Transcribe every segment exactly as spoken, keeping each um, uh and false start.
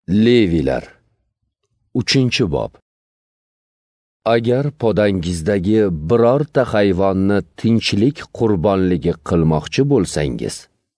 Levilar uchinchi bob. Agar podangizdagi birorta hayvonni tinchlik qurbonligi qilmoqchi bo'lsangiz,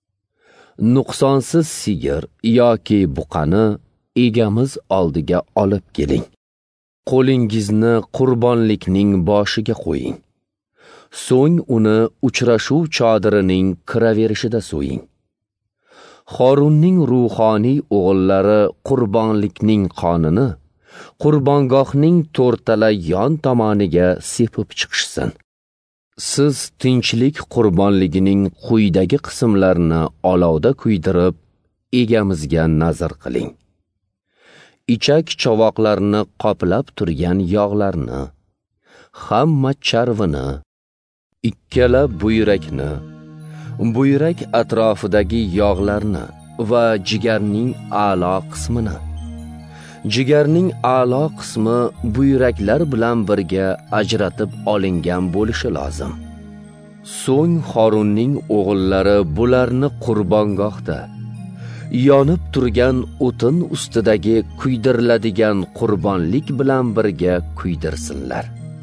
nuqsonsiz sigir yoki buqani egamiz oldiga olib keling. Qo'lingizni qurbonlikning boshiga qo'ying. So'ng uni uchrashuv chodirining kiraverishida so'ying. Horunning ruhoniy o'g'illari qurbonlikning qonini qurbongohning to'rtala yon tomoniga sepib chiqishsin. Siz tinchlik qurbonligining quyidagi qismlarini olovda kuydirib, egamizga nazr qiling. Ichak chovoqlarni qoplab turgan yog'larni, hamma charvini, ikkala buyrakni, buyrak atrofidagi yog'larni va jigarning a'lo qismini. Jigarning a'lo qismi buyraklar bilan birga ajratib olingan bo'lishi lozim. So'ng Horunning o'g'illari bularni qurbongohda yonib turgan o'tin ustidagi kuydiriladigan qurbonlik bilan birga kuydirsinlar.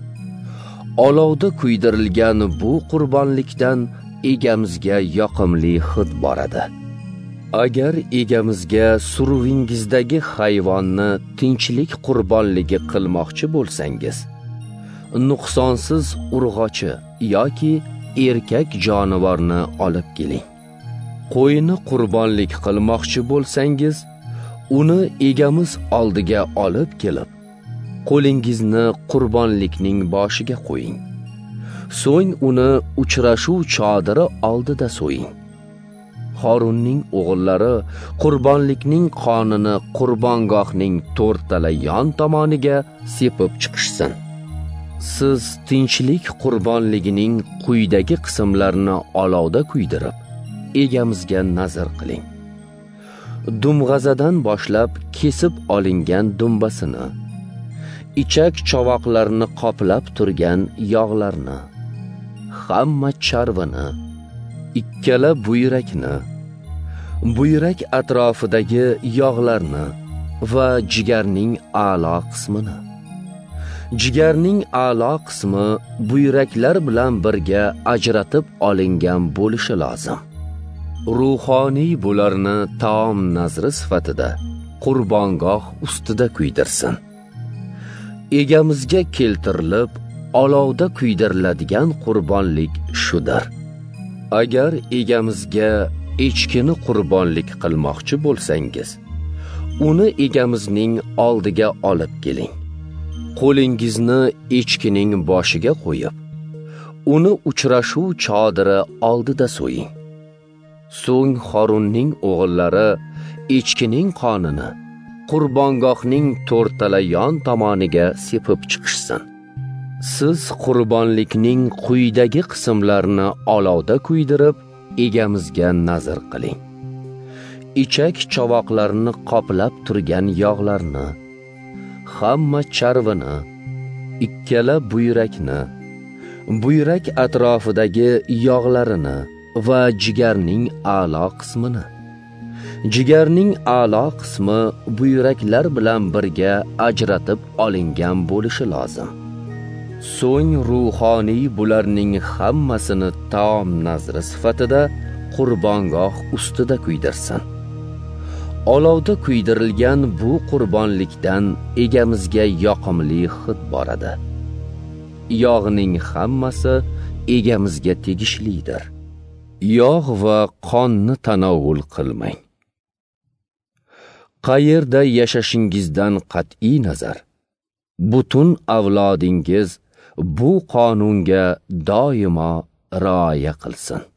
Olovda kuydirilgan bu qurbonlikdan egamizga yoqimli hid boradi. Agar egamizga suruvingizdagi hayvonni tinchlik qurbonligi qilmoqchi bo'lsangiz, nuqsonsiz urg'ochi yoki erkak jonivorni olib keling. Qo'yni qurbonlik qilmoqchi bo'lsangiz, uni egamiz oldiga olib kelib, qo'lingizni qurbonlikning boshiga qo'ying. So'ng uni uchrashuv chodiri oldida so'ying. Horunning o'g'illari qurbonlikning qonini qurbongohning to'rtala yon tomoniga sepib chiqishsin. Siz tinchlik qurbonligining quyidagi qismlarini olovda kuydirib, egamizga nazr qiling. Dumg'azadan boshlab kesib olingan dumbasini, ichak chovoqlarini qoplab turgan yog'larni, hamma charvini, ikkala buyrakni, buyrak atrofidagi yog'larni va jigarning a'lo qismini. Jigarning a'lo qismi buyraklar bilan birga ajratib olingan bo'lishi lozim. Ruhoniy bularni taom nazri sifatida qurbongoh ustida kuydirsin. Egamizga keltirilib, olovda kuydiriladigan qurbonlik shudir. Agar egamizga echkini qurbonlik qilmoqchi bo'lsangiz, uni egamizning oldiga olib keling. Qo'lingizni echkining boshiga qo'yib, uni uchrashuv chodiri oldida so'ying. So'ng Horunning o'g'illari echkining qonini qurbongohning to'rtala yon tomoniga sepib chiqishsin. Siz qurbonlikning quyidagi qismlarini olovda kuydirib, egamizga nazr qiling. Ichak chovoqlarini qoplab turgan yog'larni, hamma charvini, ikkala buyrakni, buyrak atrofidagi yog'larini va jigarning a'lo qismini. Jigarning a'lo qismi buyraklar bilan birga ajratib olingan bo'lishi lozim. So'ng ruhoniy bularning hammasini taom nazri sifatida qurbongoh ustida kuydirsin. Olovda kuydirilgan bu qurbonlikdan egamizga yoqimli hid boradi. Yog'ning hammasi egamizga tegishlidir. Yog' va qonni tanovul qilmang. Qayerda yashashingizdan qat'iy nazar, butun avlodingiz bu qonunga doimo rioya qilsin.